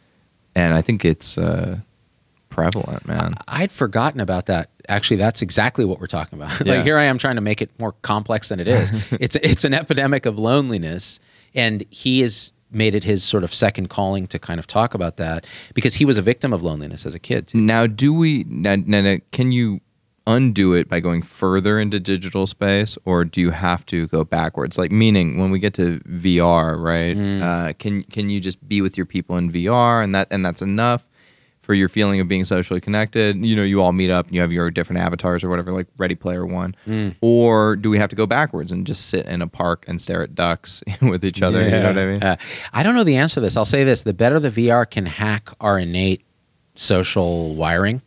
and I think it's uh, prevalent, man. I'd forgotten about that. Actually, that's exactly what we're talking about. Yeah. Like, here I am trying to make it more complex than it is. it's it's an epidemic of loneliness, and he is made it his sort of second calling to kind of talk about that because he was a victim of loneliness as a kid too. Now, do we? Now, now, now, can you undo it by going further into digital space, or do you have to go backwards? Like, meaning when we get to V R, right? Mm. Uh, can can you just be with your people in V R, and that and that's enough for your feeling of being socially connected? You know, you all meet up and you have your different avatars or whatever, like Ready Player One. Mm. Or do we have to go backwards and just sit in a park and stare at ducks with each other? Yeah. You know what I mean? Uh, I don't know the answer to this. I'll say this: the better the V R can hack our innate social wiring,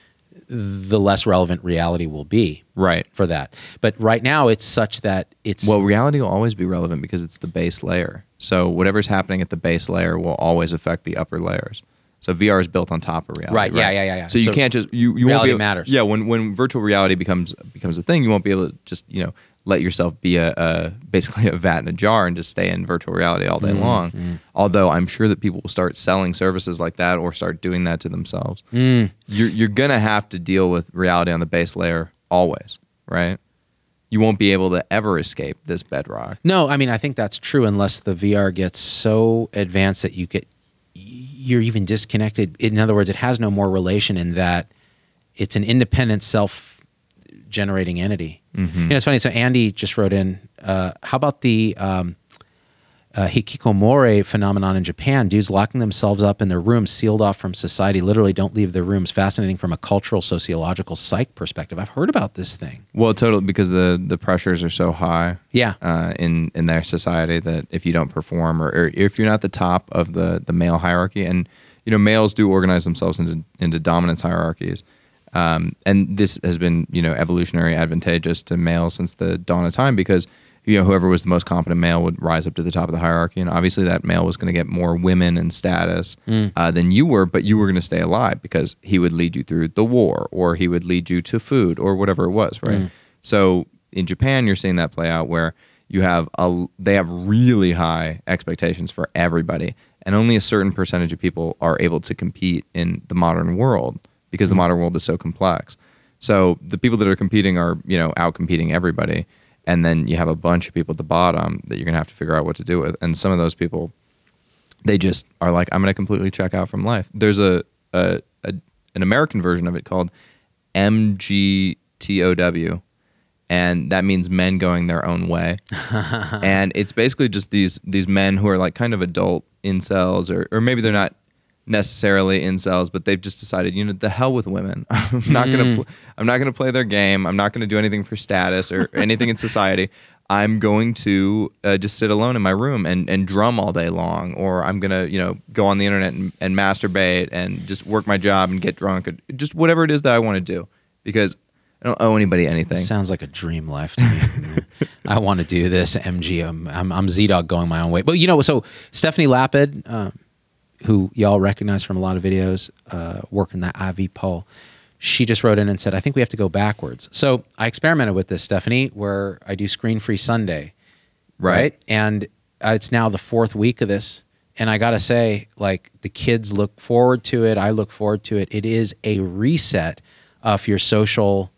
the less relevant reality will be Right. for that. But right now, it's such that it's Well, reality will always be relevant because it's the base layer. So whatever's happening at the base layer will always affect the upper layers. So V R is built on top of reality. Right, yeah, yeah, yeah, yeah. So you So can't just you you won't reality be able, matters. Yeah, when when virtual reality becomes becomes a thing, you won't be able to just you know let yourself be a, a basically a vat in a jar and just stay in virtual reality all day Mm, long. mm. Although I'm sure that people will start selling services like that or start doing that to themselves. Mm. You're you're gonna have to deal with reality on the base layer always, right? You won't be able to ever escape this bedrock. No, I mean, I think that's true unless the V R gets so advanced that you get, you're even disconnected. In other words, it has no more relation in that it's an independent self-generating entity. Mm-hmm. You know, it's funny. So Andy just wrote in, uh, how about the um, uh, hikikomori phenomenon in Japan? Dudes locking themselves up in their rooms, sealed off from society, literally don't leave their rooms. Fascinating from a cultural, sociological, psych perspective. I've heard about this thing. Well, totally, because the, the pressures are so high Yeah. uh, in, in their society that if you don't perform or, or if you're not the top of the, the male hierarchy, and you know males do organize themselves into into dominance hierarchies, um, and this has been you know evolutionary advantageous to males since the dawn of time because you know whoever was the most competent male would rise up to the top of the hierarchy, and obviously that male was going to get more women and status Mm. uh, than you were, but you were going to stay alive because he would lead you through the war or he would lead you to food or whatever it was, right? Mm. So in Japan, you're seeing that play out where you have a they have really high expectations for everybody, and only a certain percentage of people are able to compete in the modern world because the modern world is so complex. So the people that are competing are you know out competing everybody. And then you have a bunch of people at the bottom that you're going to have to figure out what to do with. And some of those people, they just are like, I'm going to completely check out from life. There's a, a, a an American version of it called M G T O W. And that means men going their own way. And it's basically just these these men who are like kind of adult incels, or, or maybe they're not necessarily incels, but they've just decided, you know, the hell with women. I'm not gonna, pl- I'm not gonna play their game. I'm not gonna do anything for status or anything in society. I'm going to uh, just sit alone in my room and, and drum all day long, or I'm gonna, you know, go on the internet and, and masturbate and just work my job and get drunk, or just whatever it is that I want to do, because I don't owe anybody anything. Sounds like a dream life to me. I want to do this. M G, I'm, I'm, I'm Z-Dog going my own way. But you know, so Stephanie Lapid, uh, who y'all recognize from a lot of videos, uh, working that I V poll, she just wrote in and said, I think we have to go backwards. So I experimented with this, Stephanie, where I do Screen-Free Sunday, right? Right. And uh, it's now the fourth week of this. And I got to say, like, the kids look forward to it. I look forward to it. It is a reset of your social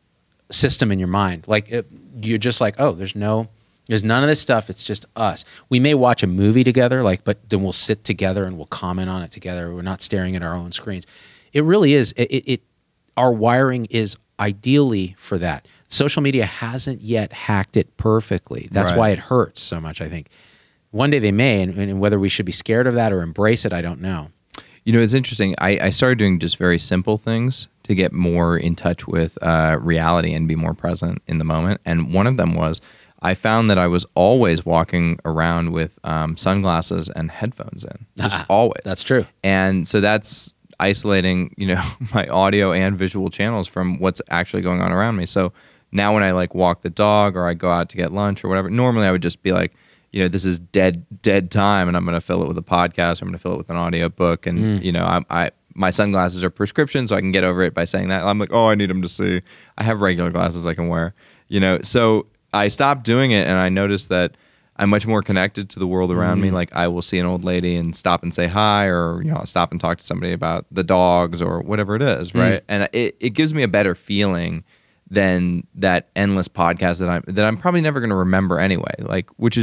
system in your mind. Like, it, you're just like, oh, there's no... There's none of this stuff. It's just us. We may watch a movie together, like, but then we'll sit together and we'll comment on it together. We're not staring at our own screens. It really is. It, it, it our wiring is ideally for that. Social media hasn't yet hacked it perfectly. That's Right. why it hurts so much, I think. One day they may, and, and whether we should be scared of that or embrace it, I don't know. You know, it's interesting. I, I started doing just very simple things to get more in touch with uh, reality and be more present in the moment. And one of them was, I found that I was always walking around with um, sunglasses and headphones in, just Ah, always. That's true. And so that's isolating, you know, my audio and visual channels from what's actually going on around me. So now when I like walk the dog or I go out to get lunch or whatever, normally I would just be like, you know, this is dead, dead time, and I'm going to fill it with a podcast. Or I'm going to fill it with an audio book, and Mm. you know, I, I my sunglasses are prescription, so I can get over it by saying that. I'm like, oh, I need them to see. I have regular glasses I can wear, you know. So I stopped doing it, and I noticed that I'm much more connected to the world around Mm. me. Like, I will see an old lady and stop and say hi, or, you know, I'll stop and talk to somebody about the dogs or whatever it is, right? Mm. And it, it gives me a better feeling than that endless podcast that I'm that I'm probably never going to remember anyway. Like, which is just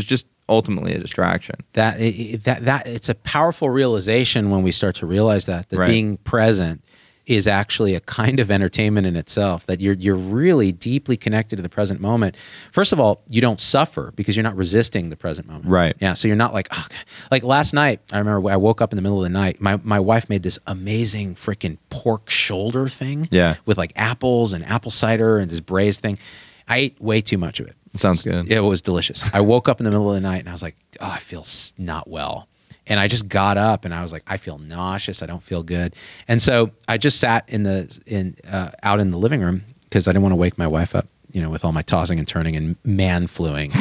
ultimately a distraction. That it, that that it's a powerful realization when we start to realize that that Right. being present is actually a kind of entertainment in itself. That you're you're really deeply connected to the present moment. First of all, you don't suffer because you're not resisting the present moment. Right. Yeah. So you're not like oh, like last night. I remember I woke up in the middle of the night. My my wife made this amazing freaking pork shoulder thing. Yeah. With like apples and apple cider and this braised thing. I ate way too much of it. It sounds good. It was delicious. I woke up in the middle of the night and I was like, oh, I feel s- not well. And I just got up and I was like, I feel nauseous. I don't feel good. And so I just sat in the in uh, out in the living room because I didn't want to wake my wife up, you know, with all my tossing and turning and man fluing.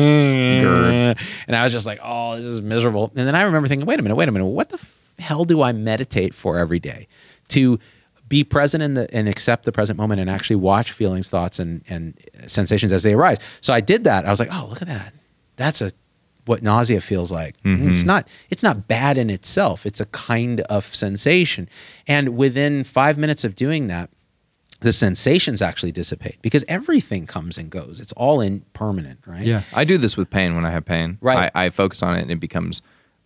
and I was just like, oh, this is miserable. And then I remember thinking, wait a minute, wait a minute. What the f- hell do I meditate for every day? To be present in the and accept the present moment and actually watch feelings, thoughts, and and sensations as they arise. So I did that. I was like, oh, look at that. That's a what nausea feels like. Mm-hmm. It's not it's not bad in itself. It's a kind of sensation. And within five minutes of doing that, the sensations actually dissipate because everything comes and goes. It's all impermanent, right? Yeah. I do this with pain when I have pain. Right. I, I focus on it and it becomes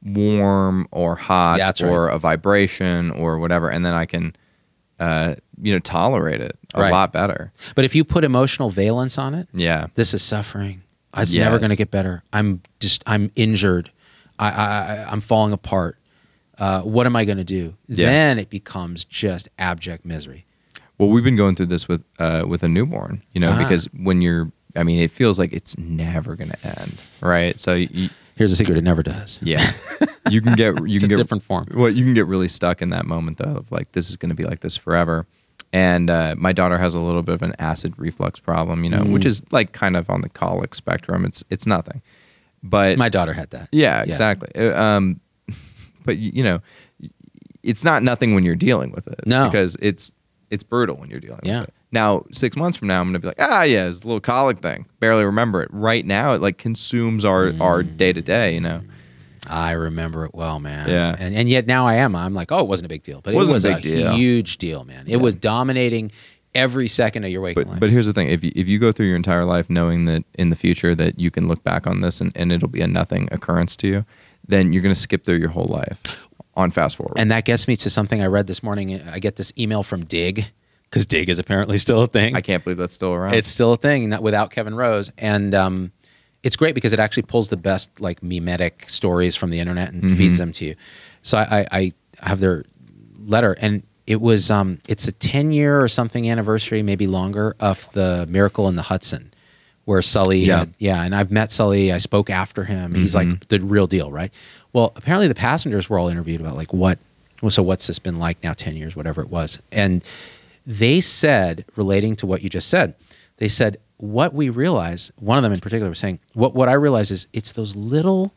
warm or hot Yeah, that's or right. a vibration or whatever. And then I can, uh, you know, tolerate it a Right. lot better. But if you put emotional valence on it, Yeah. this is suffering. It's never Yes. going to get better. I'm just, I'm injured. I, I, I'm falling apart. Uh, what am I going to do? Yeah. Then it becomes just abject misery. Well, we've been going through this with uh, with a newborn, you know, Ah. because when you're, I mean, it feels like it's never going to end, right? So, you, Here's a secret: it never does. yeah, you can get you Just can get different form. Well, you can get really stuck in that moment though, of like this is going to be like this forever. And uh, my daughter has a little bit of an acid reflux problem, you know, Mm. which is like kind of on the colic spectrum. It's it's nothing, but My daughter had that. yeah, exactly. Uh, Um, but you, you know, it's not nothing when you're dealing with it. No. Because it's it's brutal when you're dealing Yeah. with it. Now, six months from now, I'm gonna be like, ah, yeah, it's a little colic thing. Barely remember it. Right now, it like consumes our our day to day. You know. I remember it well, man. Yeah. And and yet now I am. I'm like, oh, it wasn't a big deal, but it Wasn't a was big a deal. huge deal, man. It was dominating every second of your waking But life. but here's the thing: if you, if you go through your entire life knowing that in the future that you can look back on this and, and it'll be a nothing occurrence to you, then you're gonna skip through your whole life on fast forward. And that gets me to something I read this morning. I get this email from Dig, because Dig is apparently still a thing. I can't believe that's still around. It's still a thing, not without Kevin Rose. And um, it's great because it actually pulls the best like memetic stories from the internet and Mm-hmm. feeds them to you. So I, I, I have their letter, and it was um, it's a ten year or something anniversary, maybe longer, of the Miracle in the Hudson, where Sully, Yeah. had, yeah, and I've met Sully. I spoke after him. He's Mm-hmm. like the real deal, right? Well, apparently the passengers were all interviewed about like what, well, so what's this been like now, ten years, whatever it was, and they said, relating to what you just said, they said, what we realize, one of them in particular was saying, what, what I realize is it's those little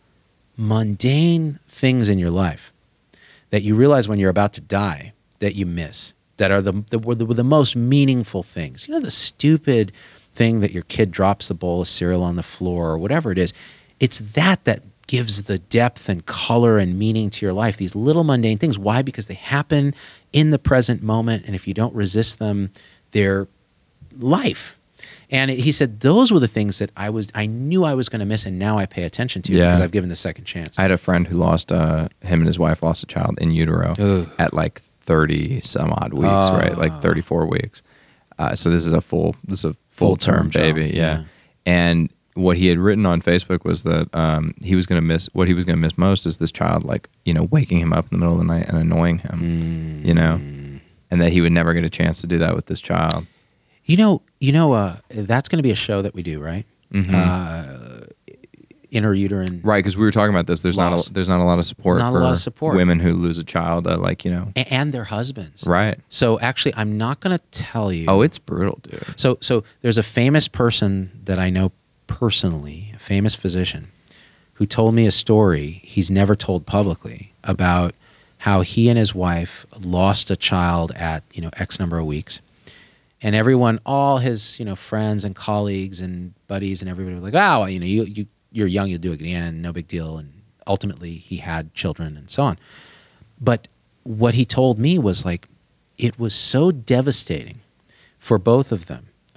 mundane things in your life that you realize when you're about to die that you miss, that are the, the, were the, were the most meaningful things. You know, the stupid thing that your kid drops the bowl of cereal on the floor or whatever it is. It's that that gives the depth and color and meaning to your life, these little mundane things. Why? Because they happen in the present moment, and if you don't resist them, they're life. And he said those were the things that I was, I knew I was going to miss, and now I pay attention to Yeah. because I've given the second chance. I had a friend who lost uh, him and his wife lost a child in utero Ugh. at like thirty some odd weeks, Ah. right? Like thirty-four weeks. Uh, so this is a full this is a full Full-term term baby, child, yeah. yeah. And what he had written on Facebook was that um, he was going to miss what he was going to miss most is this child, like, you know, waking him up in the middle of the night and annoying him, you know, and that he would never get a chance to do that with this child. You know, you know, uh, that's going to be a show that we do, right? Mhm. Uh, interuterine, Right, because we were talking about this. There's Loss. not a, there's not a lot of support Not a for lot of support. women who lose a child. Uh, like you know, a- and their husbands. right? So actually, I'm not going to tell you. Oh, it's brutal, dude. So, so there's a famous person that I know personally, a famous physician, who told me a story he's never told publicly about how he and his wife lost a child at, you know, X number of weeks. And everyone, all his, you know, friends and colleagues and buddies and everybody was like, oh, you know, you, you, you're young, you'll do it again, no big deal. And ultimately he had children and so on. But what he told me was like, it was so devastating for both of them.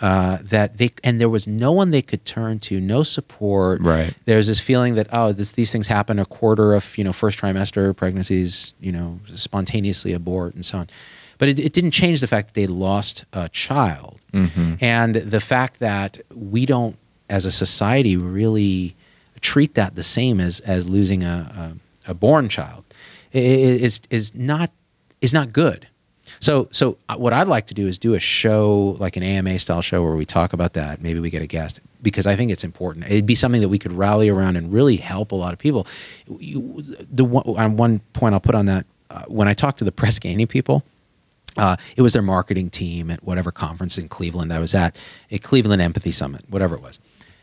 uh, that they and there was no one they could turn to, no support. Right. There's this feeling that oh, this, these things happen. A quarter of you know first trimester pregnancies, you know, spontaneously abort and so on. But it, it didn't change the fact that they lost a child, Mm-hmm. and the fact that we don't, as a society, really treat that the same as as losing a a, a born child is is not is not good. So so what I'd like to do is do a show, like an A M A style show, where we talk about that. Maybe we get a guest, because I think it's important. It'd be something that we could rally around and really help a lot of people. You, the one, on one point I'll put on that, uh, when I talk to the Press Ganey people, uh, it was their marketing team at whatever conference in Cleveland I was at, at Cleveland Empathy Summit, whatever it was.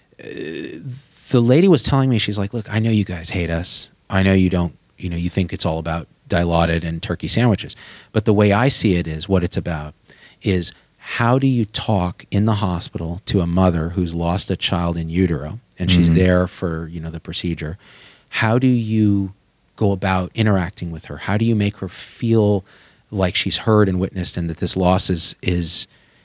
Uh, the lady was telling me, she's like, look, I know you guys hate us. I know you don't, you know, you think it's all about Dilaudid and turkey sandwiches. But the way I see it is, what it's about is, how do you talk in the hospital to a mother who's lost a child in utero, and she's Mhm. there for, you know, the procedure? How do you go about interacting with her? How do you make her feel like she's heard and witnessed, and that this loss is is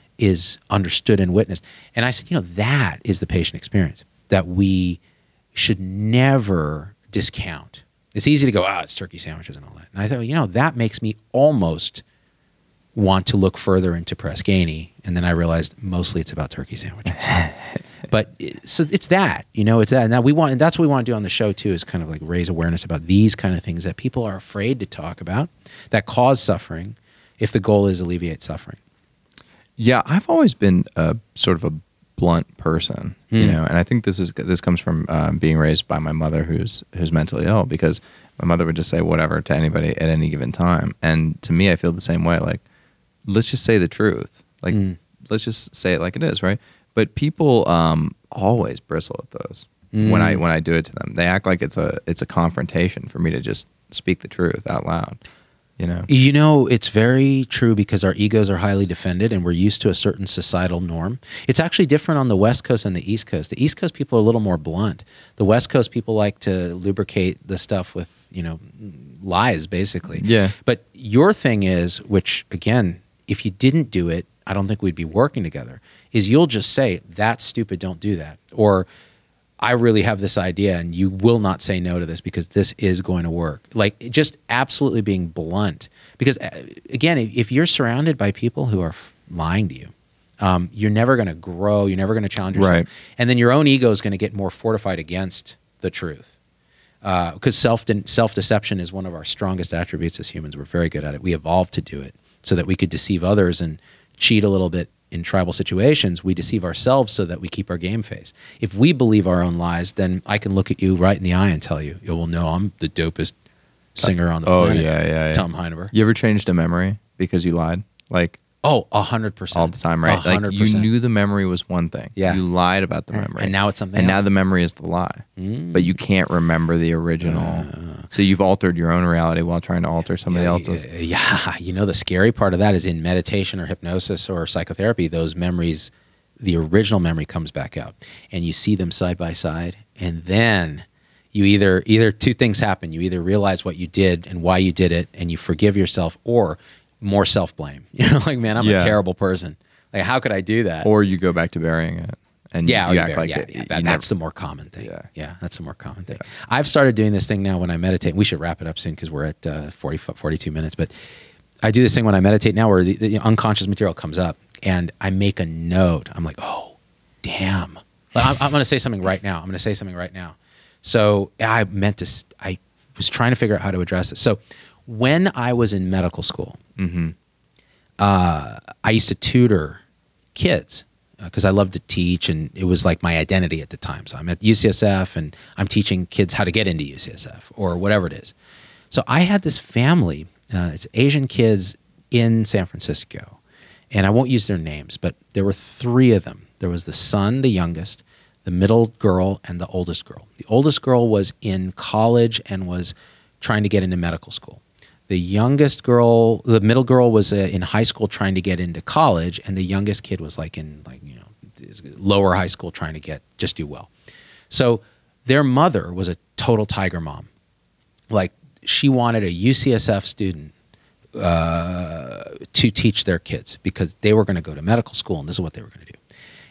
is understood and witnessed? And I said, you know, that is the patient experience that we should never discount. It's easy to go, ah, it's turkey sandwiches and all that. And I thought, you know, that makes me almost want to look further into Press Ganey. And then I realized mostly it's about turkey sandwiches. But it, so it's that, you know, it's that. Now we want, and that's what we want to do on the show too, is kind of like raise awareness about these kind of things that people are afraid to talk about, that cause suffering, if the goal is alleviate suffering. Yeah, I've always been a sort of a blunt person, you Mm. know, and I think this is this comes from um, being raised by my mother, who's who's mentally ill, because my mother would just say whatever to anybody at any given time, and to me, I feel the same way. Like, let's just say the truth. Like, Mm. let's just say it like it is, right? But people um, always bristle at those when I Mm. when I do it to them. They act like it's a it's a confrontation for me to just speak the truth out loud. You know. You know, it's very true, because our egos are highly defended and we're used to a certain societal norm. It's actually different on the West Coast and the East Coast. The East Coast people are a little more blunt. The West Coast people like to lubricate the stuff with, you know, lies, basically. Yeah. But your thing is, which again, if you didn't do it, I don't think we'd be working together, is you'll just say, that's stupid, don't do that. Or, I really have this idea and you will not say no to this because this is going to work. Like, just absolutely being blunt. Because uh, again, if you're surrounded by people who are f- lying to you, um, you're never going to grow. You're never going to challenge yourself. Right. And then your own ego is going to get more fortified against the truth. Because uh, self self-deception is one of our strongest attributes as humans. We're very good at it. We evolved to do it so that we could deceive others and cheat a little bit. In tribal situations, we deceive ourselves so that we keep our game face. If we believe our own lies, then I can look at you right in the eye and tell you, you will know I'm the dopest singer on the Oh, planet. yeah, yeah, yeah. Tom Heineberg. You ever changed a memory because you lied? Like, Oh, a hundred percent. all the time, right? A hundred Like, you percent. knew the memory was one thing. Yeah. You lied about the And- memory. and now it's something And now else. the memory is the lie. Mm. But you can't remember the original. So you've altered your own reality while trying to alter somebody yeah, else's. Yeah, you know, the scary part of that is in meditation or hypnosis or psychotherapy, those memories, the original memory comes back out and you see them side by side. And then you either, either two things happen. You either realize what you did and why you did it and you forgive yourself, or more self-blame. You know, like, man, I'm Yeah. a terrible person. Like, how could I do that? Or you go back to burying it. And yeah, you, or you you act bear- like yeah, it. yeah, you that- never- that's the more common thing. Yeah. Yeah, that's the more common thing. I've started doing this thing now when I meditate. We should wrap it up soon because we're at uh, forty, forty-two minutes. But I do this thing when I meditate now where the, the unconscious material comes up and I make a note. I'm like, oh, damn. Like, I'm, I'm going to say something right now. I'm going to say something right now. So I meant to, st- I was trying to figure out how to address this. So when I was in medical school, Mhm. uh, I used to tutor kids because I loved to teach, and it was like my identity at the time. So I'm at U C S F, and I'm teaching kids how to get into U C S F or whatever it is. So I had this family, uh, it's Asian kids in San Francisco, and I won't use their names, but there were three of them. There was the son, the youngest, the middle girl, and the oldest girl. The oldest girl was in college and was trying to get into medical school. The youngest girl, the middle girl was uh, in high school trying to get into college, and the youngest kid was like in like you know lower high school trying to get just do well. So their mother was a total tiger mom. Like, she wanted a U C S F student uh, to teach their kids because they were going to go to medical school, and this is what they were going to do.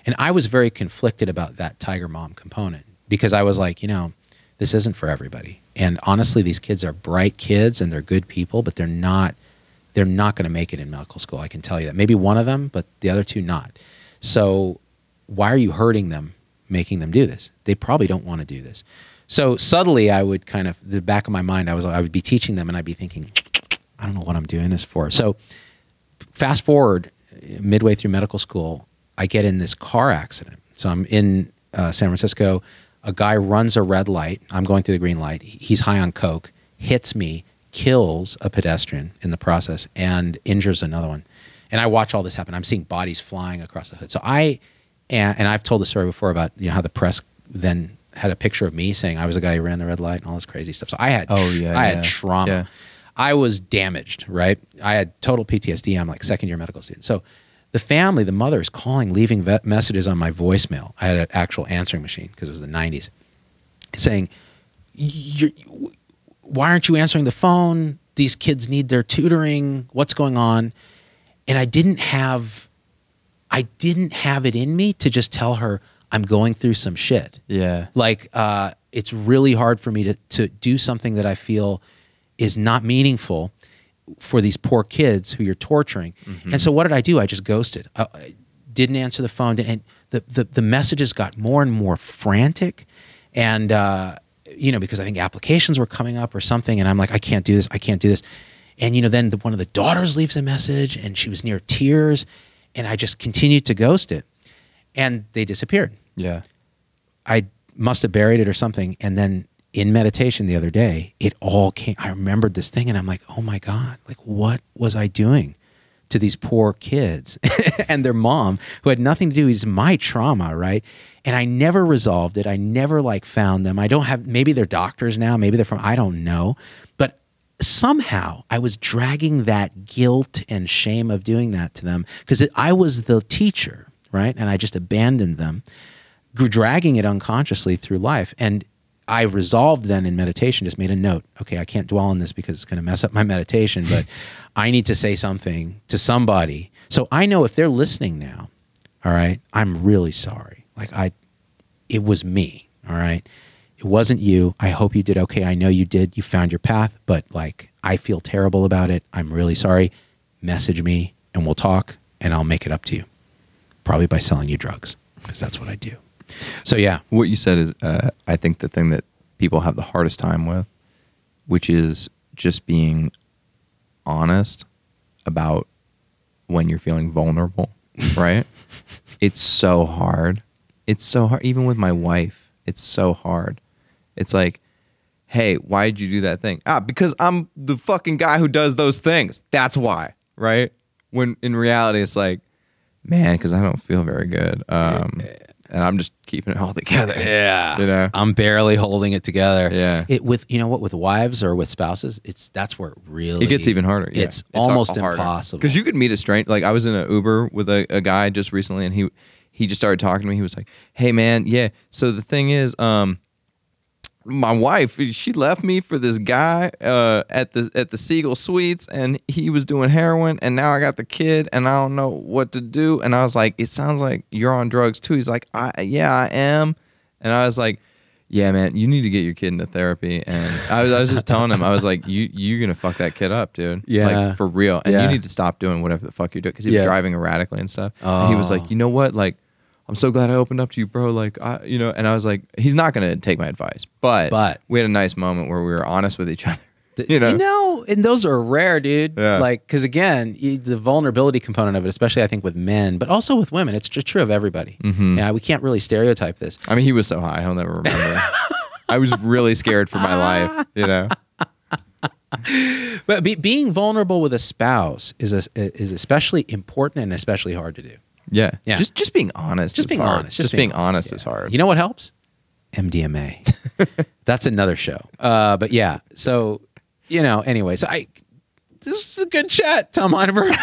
And I was very conflicted about that Tiger Mom component because I was like, you know, this isn't for everybody. And honestly, these kids are bright kids and they're good people, but they're not, they're not going to make it in medical school. I can tell you that. Maybe one of them, but the other two not. So why are you hurting them, making them do this? They probably don't want to do this. So subtly, I would kind of, the back of my mind, I was, I would be teaching them and I'd be thinking, I don't know what I'm doing this for. So fast forward, midway through medical school, I get in this car accident. So I'm in uh, San Francisco. A guy runs a red light. I'm going through the green light. He's high on coke, hits me, kills a pedestrian in the process, and injures another one. And I watch all this happen. I'm seeing bodies flying across the hood. So I, and, and I've told the story before about, you know, how the press then had a picture of me saying I was the guy who ran the red light and all this crazy stuff. So I had, oh, yeah, I yeah. had trauma. Yeah. I was damaged, right? I had total P T S D. I'm like second year medical student. So the family, the mother is calling, leaving vet messages on my voicemail. I had an actual answering machine because it was the nineties, saying, You're, why aren't you answering the phone? These kids need their tutoring. What's going on? And I didn't have, I didn't have it in me to just tell her I'm going through some shit. Yeah. Like, uh, it's really hard for me to, to do something that I feel is not meaningful for these poor kids who you're torturing. Mm-hmm. And so what did I do? I just ghosted. I, I didn't answer the phone. And the, the, the messages got more and more frantic. And, uh, you know, because I think applications were coming up or something. And I'm like, I can't do this. I can't do this. And, you know, then the, one of the daughters leaves a message and she was near tears. And I just continued to ghost it. And they disappeared. Yeah. I must have buried it or something. And then in meditation the other day, it all came, I remembered this thing and I'm like, oh my God, like what was I doing to these poor kids and their mom who had nothing to do with my trauma, right? And I never resolved it. I never like found them. I don't have, maybe they're doctors now, maybe they're from, I don't know. But somehow I was dragging that guilt and shame of doing that to them because I was the teacher, right? And I just abandoned them, dragging it unconsciously through life. And I resolved then in meditation, just made a note. Okay, I can't dwell on this because it's going to mess up my meditation, but I need to say something to somebody. So I know if they're listening now, all right, I'm really sorry. Like I, it was me, all right? It wasn't you. I hope you did okay. I know you did. You found your path, but like I feel terrible about it. I'm really sorry. Message me and we'll talk and I'll make it up to you. Probably by selling you drugs because that's what I do. So yeah, what you said is, uh, I think the thing that people have the hardest time with, which is just being honest about when you're feeling vulnerable, right? It's so hard. It's so hard. Even with my wife, it's so hard. It's like, hey, why did you do that thing? Ah, because I'm the fucking guy who does those things. That's why, right? When in reality, it's like, man, because I don't feel very good. Um, and I'm just keeping it all together. Yeah. You know? I'm barely holding it together. Yeah. It with you know what, with wives or with spouses, it's that's where it really It gets even harder. Yeah. It's, almost harder. impossible. Because you could meet a stranger. Like I was in an Uber with a, a guy just recently, and he he just started talking to me. He was like, "Hey man, yeah. So the thing is, um, my wife, she left me for this guy uh, at the at the Seagull Suites, and he was doing heroin, and now I got the kid, and I don't know what to do." And I was like, "It sounds like you're on drugs too." He's like, "I yeah, I am," and I was like, "Yeah, man, you need to get your kid into therapy." And I was I was just telling him, I was like, "You you're gonna fuck that kid up, dude. Yeah, like for real, and yeah. you need to stop doing whatever the fuck you're doing," because he was Yeah. driving erratically and stuff. Oh. And he was like, "You know what, like." I'm so glad I opened up to you, bro. Like, I, you know, and I was like, he's not going to take my advice, but, But- we had a nice moment where we were honest with each other. You know, You know, and those are rare, dude. Yeah. Like, because again, you, the vulnerability component of it, especially I think with men, but also with women, it's just true of everybody. Mhm. Yeah, we can't really stereotype this. I mean, he was so high, he'll never remember. I was really scared for my life, you know. But be, being vulnerable with a spouse is a, is especially important and especially hard to do. Yeah, Yeah. Just just being honest. Just is being hard. honest. Just, being, honest yeah. is hard. You know what helps? M D M A. That's another show. Uh, but yeah, so you know. Anyway, so I. This is a good chat, Tom Heineberg.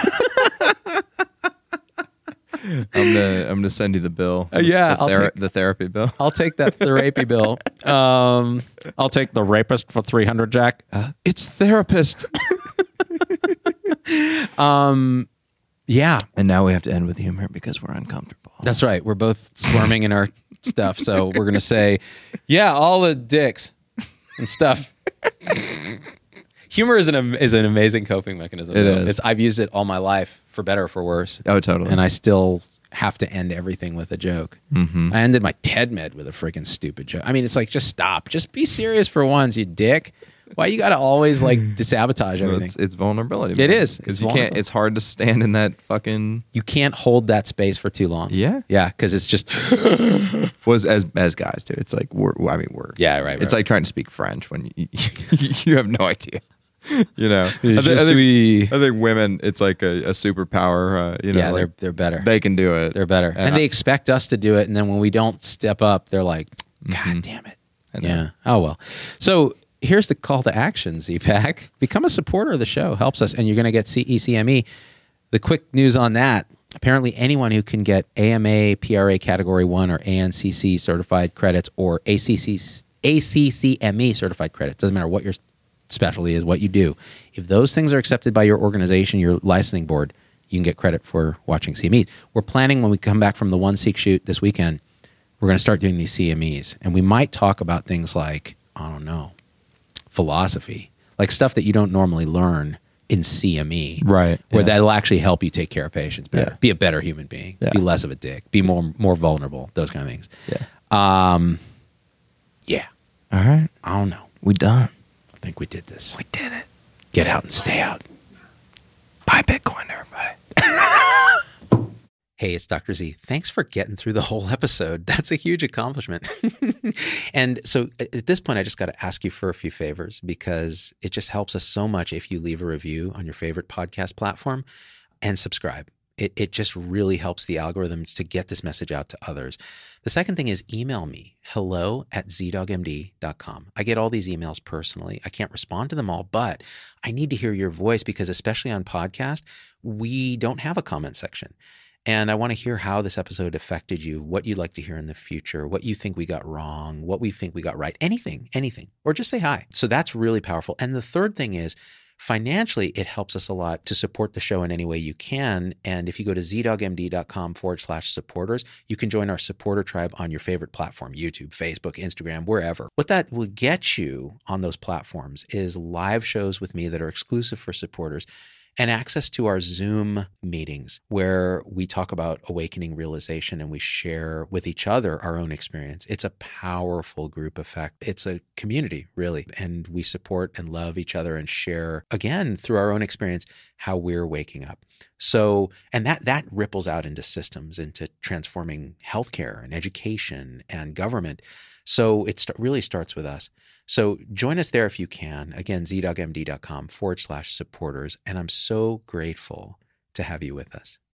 I'm gonna I'm gonna send you the bill. Uh, yeah, the, I'll thera- take- the therapy bill. I'll take that therapy bill. Um, I'll take the rapist for three hundred, Jack. Uh, it's therapist. um, Yeah. And now we have to end with humor because we're uncomfortable. That's right. We're both squirming in our stuff. So we're going to say, yeah, all the dicks and stuff. Humor is an is an amazing coping mechanism. It though. is. It's, I've used it all my life, for better or for worse. Oh, totally. And I still have to end everything with a joke. Mm-hmm. I ended my TED Med with a freaking stupid joke. I mean, it's like, just stop. Just be serious for once, you dick. Why you got to always like sabotage everything? It's, it's vulnerability. It man. is. It's Because you vulnerable. can't, it's hard to stand in that fucking, You can't hold that space for too long. yeah. Yeah, because it's just, Was as, as guys do. It's like, we're, I mean, we're, yeah, right, right. it's like trying to speak French when you, you have no idea. You know, I, Je thi- I think, suis- I think women, it's like a, a superpower. Uh, you know, yeah, like they're they're better. they can do it. They're better, And and I- they expect us to do it. And then when we don't step up, they're like, "God damn it!" I know. Yeah. Oh well. So here's the call to action, Z-Pack. Become a supporter of the show. Helps us, and you're going to get C E C M E. The quick news on that: apparently, anyone who can get A M A, P R A Category One, or A N C C certified credits, or A C C, A C C M E certified credits, doesn't matter what your specialty is, what you do. If those things are accepted by your organization, your licensing board, you can get credit for watching C M Es. We're planning, when we come back from the One Seek shoot this weekend, we're going to start doing these C M Es. And we might talk about things like, I don't know, philosophy, like stuff that you don't normally learn in C M E. Right, Where yeah. that'll actually help you take care of patients better. Yeah. Be a better human being. Yeah. Be less of a dick. Be more more vulnerable. Those kind of things. Yeah. Um, yeah. All right. I don't know. We done. I think we did this. We did it. Get out and stay out. Buy Bitcoin, everybody. Hey, it's Doctor Z. Thanks for getting through the whole episode. That's a huge accomplishment. And so at this point, I just got to ask you for a few favors, because it just helps us so much if you leave a review on your favorite podcast platform and subscribe. It, it just really helps the algorithms to get this message out to others. The second thing is email me, hello at z dog m d dot com. I get all these emails personally. I can't respond to them all, but I need to hear your voice, because especially on podcast, we don't have a comment section. And I want to hear how this episode affected you, what you'd like to hear in the future, what you think we got wrong, what we think we got right, anything, anything, or just say hi. So that's really powerful. And the third thing is, financially, it helps us a lot to support the show in any way you can. And if you go to zdogmd.com forward slash supporters, you can join our supporter tribe on your favorite platform, YouTube, Facebook, Instagram, wherever. What that will get you on those platforms is live shows with me that are exclusive for supporters, and access to our Zoom meetings where we talk about awakening realization and we share with each other our own experience. It's a powerful group effect. It's a community, really. And we support and love each other and share, again, through our own experience, how we're waking up. So, and that that ripples out into systems, into transforming healthcare and education and government. So it st- really starts with us. So join us there if you can. Again, zdogmd.com forward slash supporters. And I'm so grateful to have you with us.